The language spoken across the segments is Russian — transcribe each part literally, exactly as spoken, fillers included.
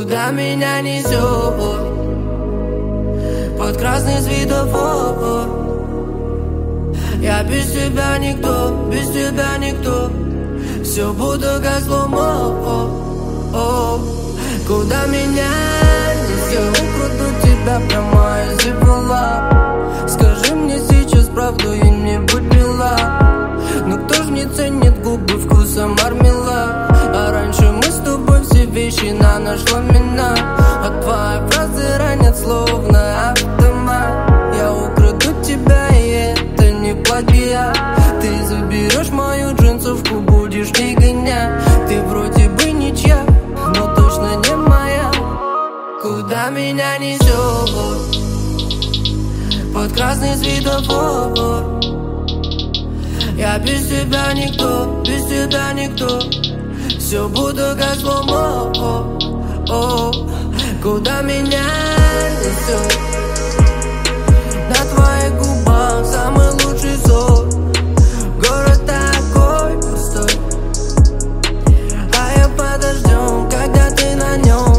Куда меня несет под красный светофор. Я без тебя никто, без тебя никто. Все буду как сломо. Куда меня несет? Украду тебя прямо из зеркала. Скажи мне сейчас правду и не будь мила. Но кто ж не ценит губы вкуса мармелад? А раньше мы с тобой все вещи на наш ламинат. А твои фразы ранят словно автомат. Я украду тебя, и это не плагиат. Ты заберешь мою джинсовку, будешь не гонять. Ты вроде бы ничья, но точно не моя. Куда меня несет под красный светофор. Я без тебя никто, без тебя никто. Все буду как сломо. Куда меня несет? На твоих губах самый лучший сон. Город такой пустой, а я подождем, когда ты на нем.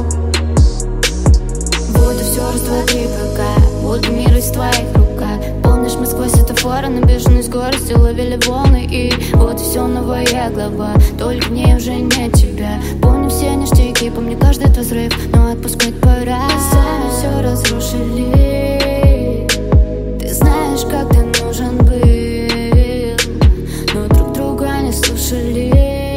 Буду все раствоить, пока буду мир из твоих руках. Помнишь, мы сквозь светофоры на бешеной скорости ловили волны. И вот и все новая глава, только в ней уже нет тебя. Помню все ништяки, помню каждый твой взрыв, но отпускать пора. Сами все разрушили. Ты знаешь, как ты нужен был, но друг друга не слушали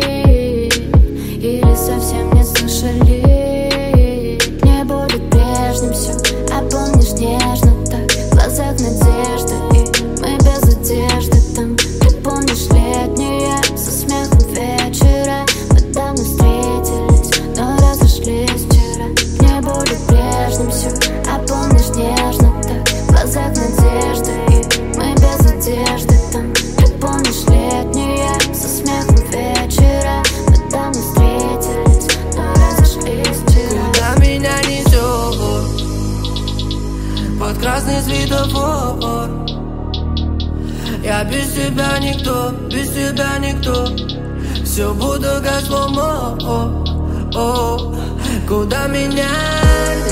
или совсем не слышали. Не будет прежним все, а помнишь нежно так, в глазах надежда, и мы без одежды там. Ты помнишь летние со смехом вечера? Мы давно встретились, но разошлись вчера. Не будет прежним все, а помнишь нежно так, в глазах надежда, и мы без одежды там. Ты помнишь летние со смехом вечера? Мы давно встретились, но разошлись вчера. Куда меня несет под красный светофор. Я без тебя никто, без тебя никто. Все буду как сломо. Куда меня